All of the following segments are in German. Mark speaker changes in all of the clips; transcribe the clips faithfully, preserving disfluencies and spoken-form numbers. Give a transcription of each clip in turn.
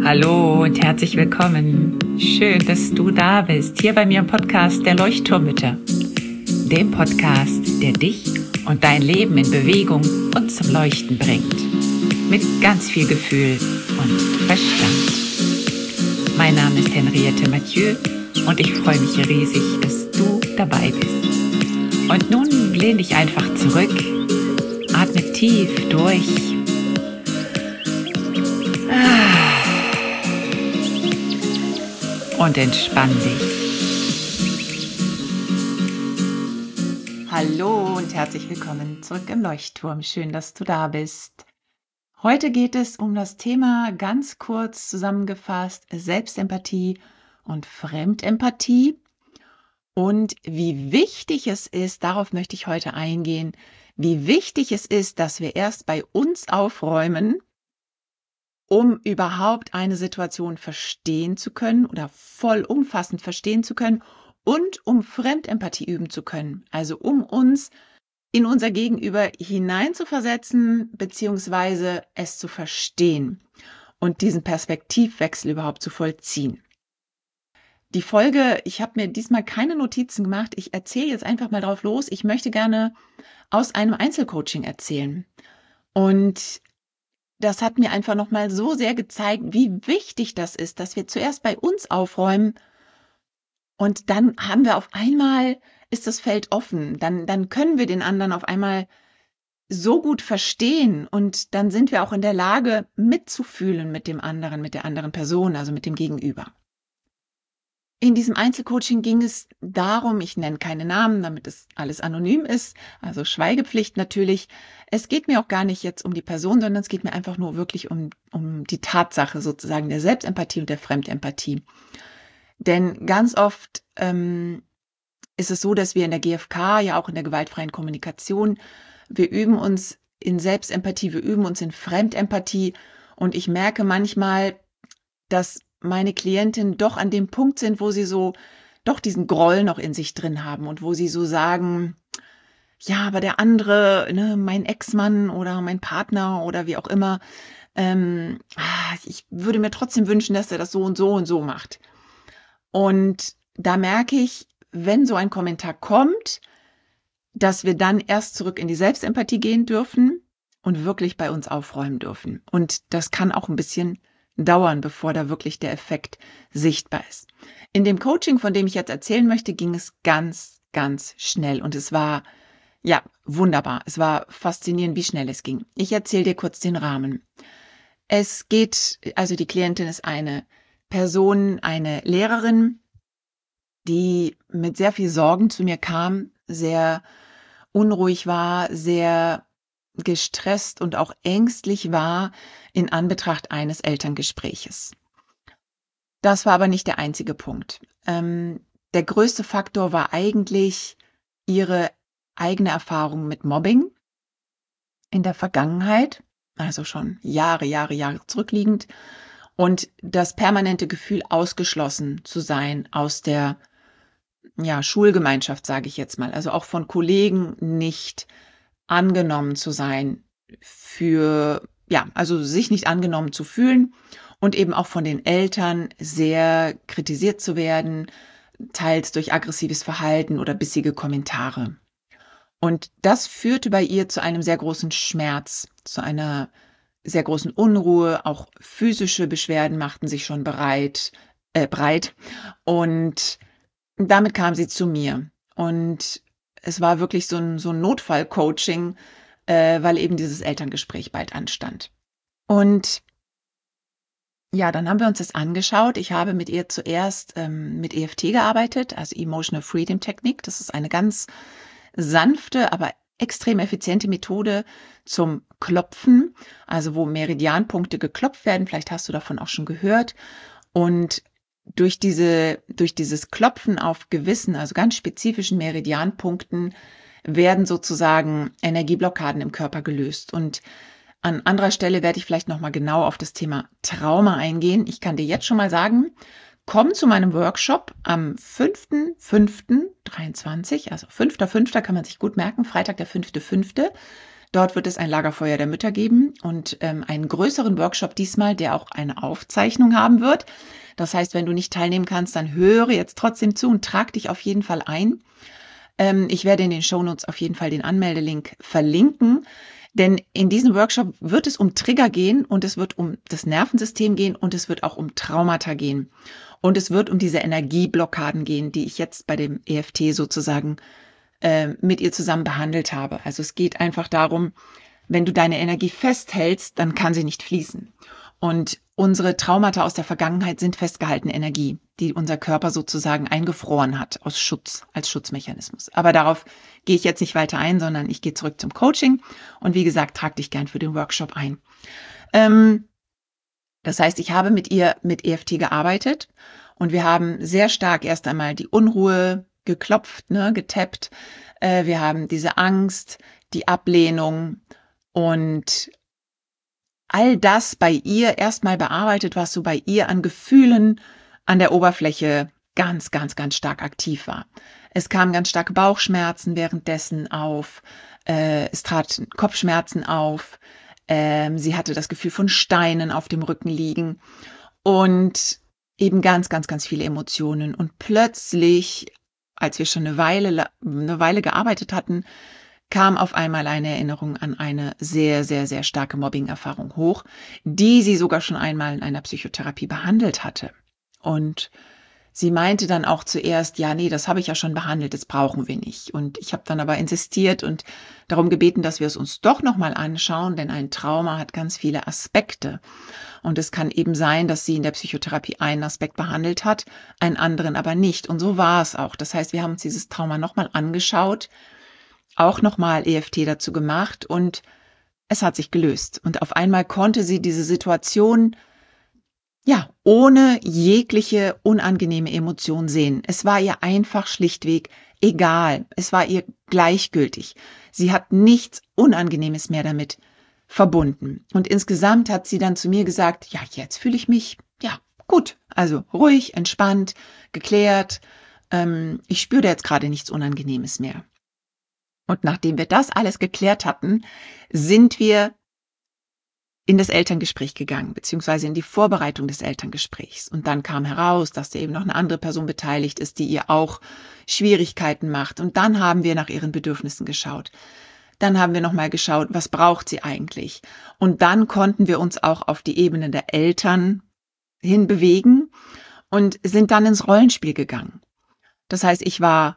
Speaker 1: Hallo und herzlich willkommen. Schön, dass du da bist, hier bei mir im Podcast der Leuchtturmmütter. Dem Podcast, der dich und dein Leben in Bewegung und zum Leuchten bringt. Mit ganz viel Gefühl und Verstand. Mein Name ist Henriette Mathieu und ich freue mich riesig, dass du dabei bist. Und nun lehn dich einfach zurück, atme tief durch. Und entspann dich. Hallo und herzlich willkommen zurück im Leuchtturm. Schön, dass du da bist. Heute geht es um das Thema, ganz kurz zusammengefasst, Selbstempathie und Fremdempathie. Und wie wichtig es ist, darauf möchte ich heute eingehen, wie wichtig es ist, dass wir erst bei uns aufräumen, um überhaupt eine Situation verstehen zu können oder vollumfassend verstehen zu können und um Fremdempathie üben zu können. Also um uns in unser Gegenüber hineinzuversetzen beziehungsweise es zu verstehen und diesen Perspektivwechsel überhaupt zu vollziehen. Die Folge, ich habe mir diesmal keine Notizen gemacht, ich erzähle jetzt einfach mal drauf los. Ich möchte gerne aus einem Einzelcoaching erzählen. Und das hat mir einfach nochmal so sehr gezeigt, wie wichtig das ist, dass wir zuerst bei uns aufräumen und dann haben wir auf einmal, ist das Feld offen, dann, dann können wir den anderen auf einmal so gut verstehen und dann sind wir auch in der Lage mitzufühlen mit dem anderen, mit der anderen Person, also mit dem Gegenüber. In diesem Einzelcoaching ging es darum, ich nenne keine Namen, damit es alles anonym ist, also Schweigepflicht natürlich. Es geht mir auch gar nicht jetzt um die Person, sondern es geht mir einfach nur wirklich um, um die Tatsache sozusagen der Selbstempathie und der Fremdempathie. Denn ganz oft ähm, ist es so, dass wir in der G F K, ja auch in der gewaltfreien Kommunikation, wir üben uns in Selbstempathie, wir üben uns in Fremdempathie und ich merke manchmal, dass meine Klientinnen doch an dem Punkt sind, wo sie so doch diesen Groll noch in sich drin haben und wo sie so sagen, ja, aber der andere, ne, mein Ex-Mann oder mein Partner oder wie auch immer, ähm, ich würde mir trotzdem wünschen, dass er das so und so und so macht. Und da merke ich, wenn so ein Kommentar kommt, dass wir dann erst zurück in die Selbstempathie gehen dürfen und wirklich bei uns aufräumen dürfen. Und das kann auch ein bisschen dauern, bevor da wirklich der Effekt sichtbar ist. In dem Coaching, von dem ich jetzt erzählen möchte, ging es ganz, ganz schnell und es war, ja, wunderbar. Es war faszinierend, wie schnell es ging. Ich erzähle dir kurz den Rahmen. Es geht, also die Klientin ist eine Person, eine Lehrerin, die mit sehr viel Sorgen zu mir kam, sehr unruhig war, sehr gestresst und auch ängstlich war in Anbetracht eines Elterngespräches. Das war aber nicht der einzige Punkt. Ähm, der größte Faktor war eigentlich ihre eigene Erfahrung mit Mobbing in der Vergangenheit, also schon Jahre, Jahre, Jahre zurückliegend und das permanente Gefühl, ausgeschlossen zu sein aus der ja, Schulgemeinschaft, sage ich jetzt mal, also auch von Kollegen nicht angenommen zu sein, für, ja, also sich nicht angenommen zu fühlen und eben auch von den Eltern sehr kritisiert zu werden, teils durch aggressives Verhalten oder bissige Kommentare. Und das führte bei ihr zu einem sehr großen Schmerz, zu einer sehr großen Unruhe, auch physische Beschwerden machten sich schon bereit, äh, breit und damit kam sie zu mir und es war wirklich so ein, so ein Notfall-Coaching, äh, weil eben dieses Elterngespräch bald anstand. Und ja, dann haben wir uns das angeschaut. Ich habe mit ihr zuerst ähm, mit E F T gearbeitet, also Emotional Freedom Technik. Das ist eine ganz sanfte, aber extrem effiziente Methode zum Klopfen, also wo Meridianpunkte geklopft werden. Vielleicht hast du davon auch schon gehört. Und durch diese, durch dieses Klopfen auf gewissen, also ganz spezifischen Meridianpunkten werden sozusagen Energieblockaden im Körper gelöst. Und an anderer Stelle werde ich vielleicht nochmal genau auf das Thema Trauma eingehen. Ich kann dir jetzt schon mal sagen, komm zu meinem Workshop am fünften fünften dreiundzwanzig, also fünfter fünfter kann man sich gut merken, Freitag der fünfte fünfte Dort wird es ein Lagerfeuer der Mütter geben und ähm, einen größeren Workshop diesmal, der auch eine Aufzeichnung haben wird. Das heißt, wenn du nicht teilnehmen kannst, dann höre jetzt trotzdem zu und trag dich auf jeden Fall ein. Ähm, ich werde in den Shownotes auf jeden Fall den Anmeldelink verlinken. Denn in diesem Workshop wird es um Trigger gehen und es wird um das Nervensystem gehen und es wird auch um Traumata gehen. Und es wird um diese Energieblockaden gehen, die ich jetzt bei dem E F T sozusagen äh, mit ihr zusammen behandelt habe. Also es geht einfach darum, wenn du deine Energie festhältst, dann kann sie nicht fließen. Und unsere Traumata aus der Vergangenheit sind festgehaltene Energie, die unser Körper sozusagen eingefroren hat aus Schutz, als Schutzmechanismus. Aber darauf gehe ich jetzt nicht weiter ein, sondern ich gehe zurück zum Coaching. Und wie gesagt, trag dich gern für den Workshop ein. Ähm, das heißt, ich habe mit ihr mit E F T gearbeitet und wir haben sehr stark erst einmal die Unruhe geklopft, ne, getappt. Äh, wir haben diese Angst, die Ablehnung und all das bei ihr erstmal bearbeitet, was so bei ihr an Gefühlen an der Oberfläche ganz, ganz, ganz stark aktiv war. Es kamen ganz starke Bauchschmerzen währenddessen auf, äh, es traten Kopfschmerzen auf, ähm, sie hatte das Gefühl von Steinen auf dem Rücken liegen und eben ganz, ganz, ganz viele Emotionen. Und plötzlich, als wir schon eine Weile, eine Weile gearbeitet hatten, kam auf einmal eine Erinnerung an eine sehr, sehr, sehr starke Mobbing-Erfahrung hoch, die sie sogar schon einmal in einer Psychotherapie behandelt hatte. Und sie meinte dann auch zuerst, ja, nee, das habe ich ja schon behandelt, das brauchen wir nicht. Und ich habe dann aber insistiert und darum gebeten, dass wir es uns doch nochmal anschauen, denn ein Trauma hat ganz viele Aspekte. Und es kann eben sein, dass sie in der Psychotherapie einen Aspekt behandelt hat, einen anderen aber nicht. Und so war es auch. Das heißt, wir haben uns dieses Trauma nochmal angeschaut, auch nochmal E F T dazu gemacht und es hat sich gelöst. Und auf einmal konnte sie diese Situation, ja, ohne jegliche unangenehme Emotion sehen. Es war ihr einfach schlichtweg egal. Es war ihr gleichgültig. Sie hat nichts Unangenehmes mehr damit verbunden. Und insgesamt hat sie dann zu mir gesagt, ja, jetzt fühle ich mich, ja, gut. Also ruhig, entspannt, geklärt. Ähm, ich spüre da jetzt gerade nichts Unangenehmes mehr. Und nachdem wir das alles geklärt hatten, sind wir in das Elterngespräch gegangen, beziehungsweise in die Vorbereitung des Elterngesprächs. Und dann kam heraus, dass da eben noch eine andere Person beteiligt ist, die ihr auch Schwierigkeiten macht. Und dann haben wir nach ihren Bedürfnissen geschaut. Dann haben wir nochmal geschaut, was braucht sie eigentlich? Und dann konnten wir uns auch auf die Ebene der Eltern hinbewegen und sind dann ins Rollenspiel gegangen. Das heißt, ich war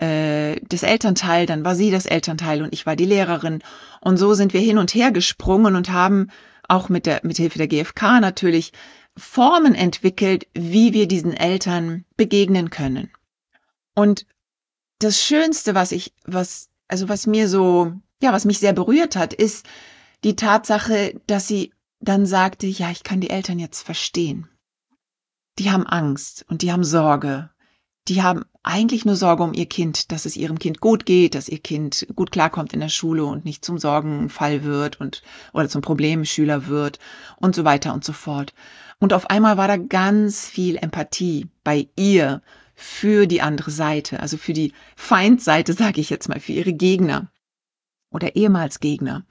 Speaker 1: das Elternteil, dann war sie das Elternteil und ich war die Lehrerin. Und so sind wir hin und her gesprungen und haben auch mit der, mit Hilfe der G F K natürlich Formen entwickelt, wie wir diesen Eltern begegnen können. Und das Schönste, was ich, was, also was mir so, ja, was mich sehr berührt hat, ist die Tatsache, dass sie dann sagte, ja, ich kann die Eltern jetzt verstehen. Die haben Angst und die haben Sorge. Die haben eigentlich nur Sorge um ihr Kind, dass es ihrem Kind gut geht, dass ihr Kind gut klarkommt in der Schule und nicht zum Sorgenfall wird und oder zum Problemschüler wird und so weiter und so fort. Und auf einmal war da ganz viel Empathie bei ihr für die andere Seite, also für die Feindseite, sage ich jetzt mal, für ihre Gegner oder ehemals Gegner.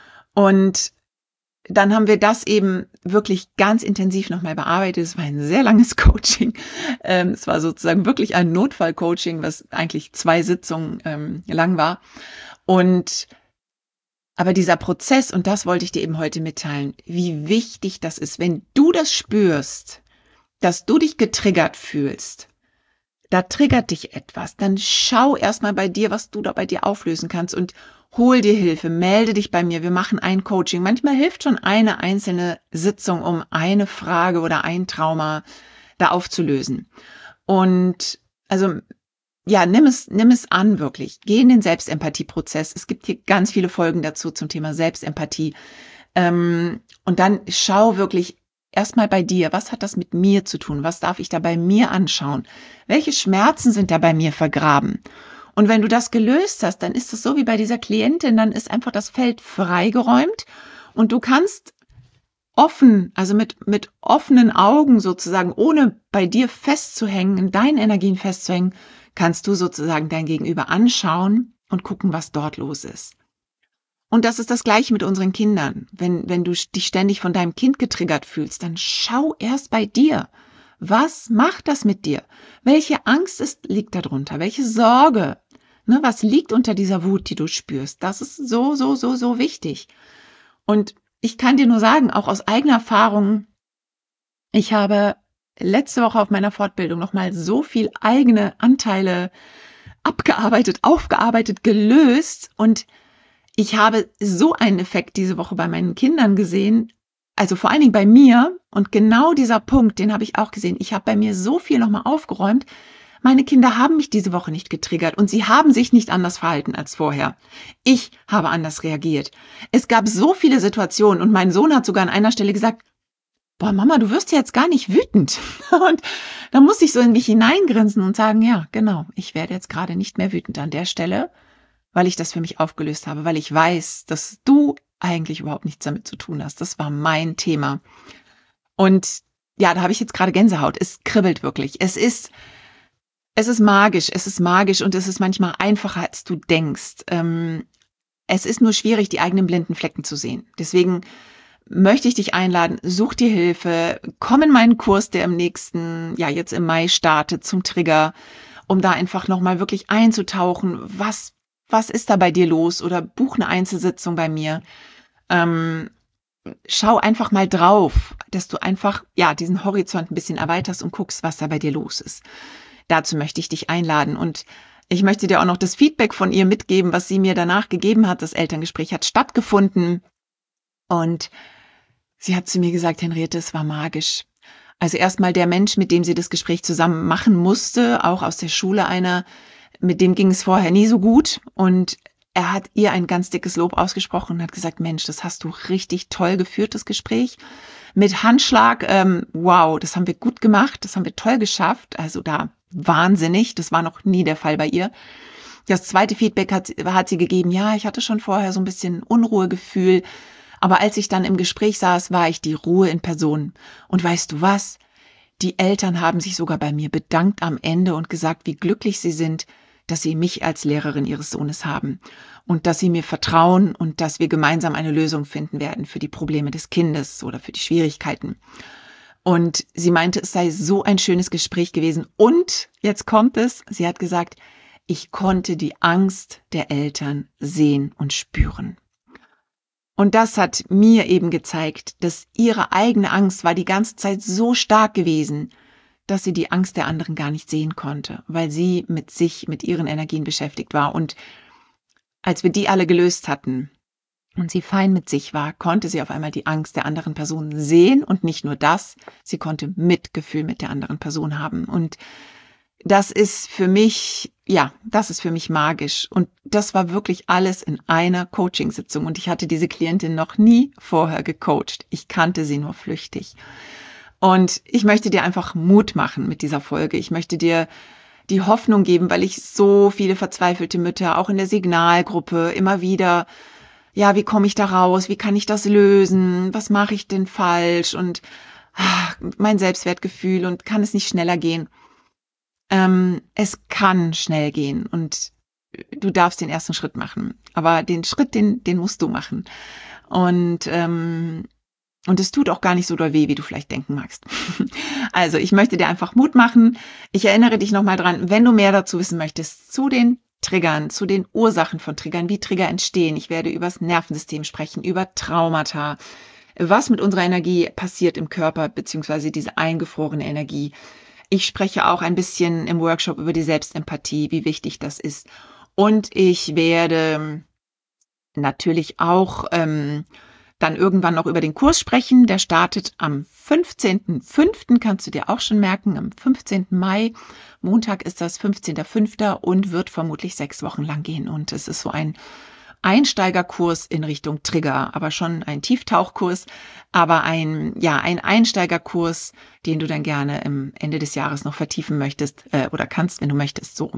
Speaker 1: Und dann haben wir das eben wirklich ganz intensiv nochmal bearbeitet. Es war ein sehr langes Coaching. Ähm, es war sozusagen wirklich ein Notfall-Coaching, was eigentlich zwei Sitzungen ähm, lang war. Und aber dieser Prozess, und das wollte ich dir eben heute mitteilen, wie wichtig das ist, wenn du das spürst, dass du dich getriggert fühlst, da triggert dich etwas, dann schau erstmal bei dir, was du da bei dir auflösen kannst und hol dir Hilfe, melde dich bei mir, wir machen ein Coaching. Manchmal hilft schon eine einzelne Sitzung, um eine Frage oder ein Trauma da aufzulösen. Und also ja, nimm es, nimm es an wirklich. Geh in den Selbstempathie-Prozess. Es gibt hier ganz viele Folgen dazu zum Thema Selbstempathie. Ähm, und dann schau wirklich erstmal bei dir, was hat das mit mir zu tun? Was darf ich da bei mir anschauen? Welche Schmerzen sind da bei mir vergraben? Und wenn du das gelöst hast, dann ist es so wie bei dieser Klientin, dann ist einfach das Feld freigeräumt und du kannst offen, also mit, mit offenen Augen sozusagen, ohne bei dir festzuhängen, in deinen Energien festzuhängen, kannst du sozusagen dein Gegenüber anschauen und gucken, was dort los ist. Und das ist das Gleiche mit unseren Kindern. Wenn, wenn du dich ständig von deinem Kind getriggert fühlst, dann schau erst bei dir. Was macht das mit dir? Welche Angst ist, liegt darunter? Welche Sorge? Ne, was liegt unter dieser Wut, die du spürst? Das ist so, so, so, so wichtig. Und ich kann dir nur sagen, auch aus eigener Erfahrung, ich habe letzte Woche auf meiner Fortbildung nochmal so viel eigene Anteile abgearbeitet, aufgearbeitet, gelöst, und ich habe so einen Effekt diese Woche bei meinen Kindern gesehen, also vor allen Dingen bei mir, und genau dieser Punkt, den habe ich auch gesehen. Ich habe bei mir so viel nochmal aufgeräumt. Meine Kinder haben mich diese Woche nicht getriggert und sie haben sich nicht anders verhalten als vorher. Ich habe anders reagiert. Es gab so viele Situationen und mein Sohn hat sogar an einer Stelle gesagt, boah, Mama, du wirst ja jetzt gar nicht wütend. Und da musste ich so in mich hineingrinsen und sagen, ja, genau, ich werde jetzt gerade nicht mehr wütend an der Stelle, weil ich das für mich aufgelöst habe, weil ich weiß, dass du eigentlich überhaupt nichts damit zu tun hast. Das war mein Thema. Und ja, da habe ich jetzt gerade Gänsehaut. Es kribbelt wirklich. Es ist, es ist magisch. Es ist magisch und es ist manchmal einfacher, als du denkst. Ähm, es ist nur schwierig, die eigenen blinden Flecken zu sehen. Deswegen möchte ich dich einladen, such dir Hilfe, komm in meinen Kurs, der im nächsten, ja jetzt im Mai startet, zum Trigger, um da einfach nochmal wirklich einzutauchen, was Was ist da bei dir los? Oder buch eine Einzelsitzung bei mir. Ähm, schau einfach mal drauf, dass du einfach ja diesen Horizont ein bisschen erweiterst und guckst, was da bei dir los ist. Dazu möchte ich dich einladen. Und ich möchte dir auch noch das Feedback von ihr mitgeben, was sie mir danach gegeben hat. Das Elterngespräch hat stattgefunden. Und sie hat zu mir gesagt, Henriette, es war magisch. Also erstmal der Mensch, mit dem sie das Gespräch zusammen machen musste, auch aus der Schule einer, mit dem ging es vorher nie so gut, und er hat ihr ein ganz dickes Lob ausgesprochen und hat gesagt, Mensch, das hast du richtig toll geführt, das Gespräch. Mit Handschlag, ähm, wow, das haben wir gut gemacht, das haben wir toll geschafft, also da wahnsinnig, das war noch nie der Fall bei ihr. Das zweite Feedback hat, hat sie gegeben, ja, ich hatte schon vorher so ein bisschen Unruhegefühl, aber als ich dann im Gespräch saß, war ich die Ruhe in Person. Und weißt du was? Die Eltern haben sich sogar bei mir bedankt am Ende und gesagt, wie glücklich sie sind, dass sie mich als Lehrerin ihres Sohnes haben und dass sie mir vertrauen und dass wir gemeinsam eine Lösung finden werden für die Probleme des Kindes oder für die Schwierigkeiten. Und sie meinte, es sei so ein schönes Gespräch gewesen. Und jetzt kommt es, sie hat gesagt, ich konnte die Angst der Eltern sehen und spüren. Und das hat mir eben gezeigt, dass ihre eigene Angst war die ganze Zeit so stark gewesen, dass sie die Angst der anderen gar nicht sehen konnte, weil sie mit sich, mit ihren Energien beschäftigt war. Und als wir die alle gelöst hatten und sie fein mit sich war, konnte sie auf einmal die Angst der anderen Person sehen, und nicht nur das, sie konnte Mitgefühl mit der anderen Person haben. Und das ist für mich, ja, das ist für mich magisch. Und das war wirklich alles in einer Coachingsitzung. Und ich hatte diese Klientin noch nie vorher gecoacht. Ich kannte sie nur flüchtig. Und ich möchte dir einfach Mut machen mit dieser Folge. Ich möchte dir die Hoffnung geben, weil ich so viele verzweifelte Mütter, auch in der Signalgruppe, immer wieder, ja, wie komme ich da raus? Wie kann ich das lösen? Was mache ich denn falsch? Und ach, mein Selbstwertgefühl, und kann es nicht schneller gehen? Ähm, es kann schnell gehen und du darfst den ersten Schritt machen. Aber den Schritt, den, den musst du machen. Und ähm, Und es tut auch gar nicht so doll weh, wie du vielleicht denken magst. Also ich möchte dir einfach Mut machen. Ich erinnere dich nochmal dran, wenn du mehr dazu wissen möchtest, zu den Triggern, zu den Ursachen von Triggern, wie Trigger entstehen. Ich werde über das Nervensystem sprechen, über Traumata, was mit unserer Energie passiert im Körper, beziehungsweise diese eingefrorene Energie. Ich spreche auch ein bisschen im Workshop über die Selbstempathie, wie wichtig das ist. Und ich werde natürlich auch ähm, dann irgendwann noch über den Kurs sprechen. Der startet am fünfzehnten fünften, kannst du dir auch schon merken, am fünfzehnten Mai. Montag ist das fünfzehnten fünften und wird vermutlich sechs Wochen lang gehen. Und es ist so ein Einsteigerkurs in Richtung Trigger, aber schon ein Tieftauchkurs, aber ein, ja, ein Einsteigerkurs, den du dann gerne im Ende des Jahres noch vertiefen möchtest äh, oder kannst, wenn du möchtest, so.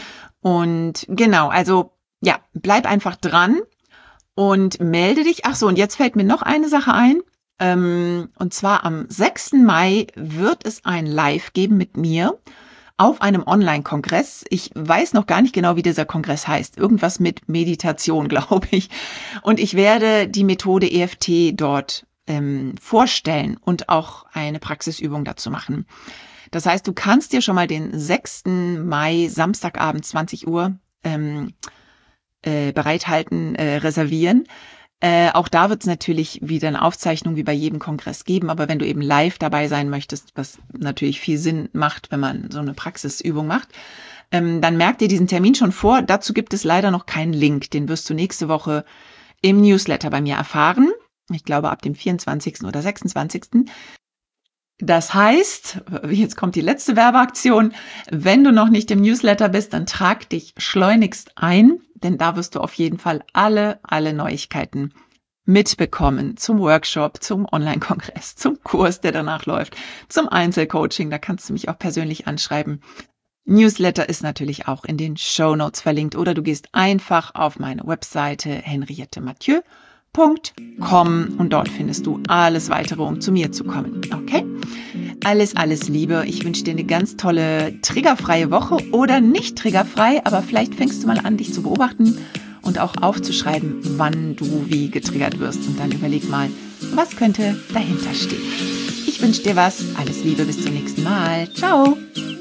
Speaker 1: Und genau, also ja, bleib einfach dran und melde dich. Ach so, und jetzt fällt mir noch eine Sache ein. Ähm, und zwar am sechsten Mai wird es ein Live geben mit mir auf einem Online-Kongress. Ich weiß noch gar nicht genau, wie dieser Kongress heißt. Irgendwas mit Meditation, glaube ich. Und ich werde die Methode E F T dort ähm, vorstellen und auch eine Praxisübung dazu machen. Das heißt, du kannst dir schon mal den sechsten Mai, Samstagabend, zwanzig Uhr, ähm, äh, bereithalten, äh, reservieren. Äh, auch da wird es natürlich wieder eine Aufzeichnung wie bei jedem Kongress geben, aber wenn du eben live dabei sein möchtest, was natürlich viel Sinn macht, wenn man so eine Praxisübung macht, ähm, dann merk dir diesen Termin schon vor. Dazu gibt es leider noch keinen Link. Den wirst du nächste Woche im Newsletter bei mir erfahren. Ich glaube ab dem vierundzwanzigsten oder sechsundzwanzigsten Das heißt, jetzt kommt die letzte Werbeaktion, wenn du noch nicht im Newsletter bist, dann trag dich schleunigst ein, denn da wirst du auf jeden Fall alle, alle Neuigkeiten mitbekommen zum Workshop, zum Online-Kongress, zum Kurs, der danach läuft, zum Einzelcoaching, da kannst du mich auch persönlich anschreiben. Newsletter ist natürlich auch in den Shownotes verlinkt oder du gehst einfach auf meine Webseite henriette mathieu punkt com und dort findest du alles weitere, um zu mir zu kommen. Okay? Alles, alles Liebe. Ich wünsche dir eine ganz tolle, triggerfreie Woche oder nicht triggerfrei, aber vielleicht fängst du mal an, dich zu beobachten und auch aufzuschreiben, wann du wie getriggert wirst. Und dann überleg mal, was könnte dahinter stehen. Ich wünsche dir was. Alles Liebe, bis zum nächsten Mal. Ciao.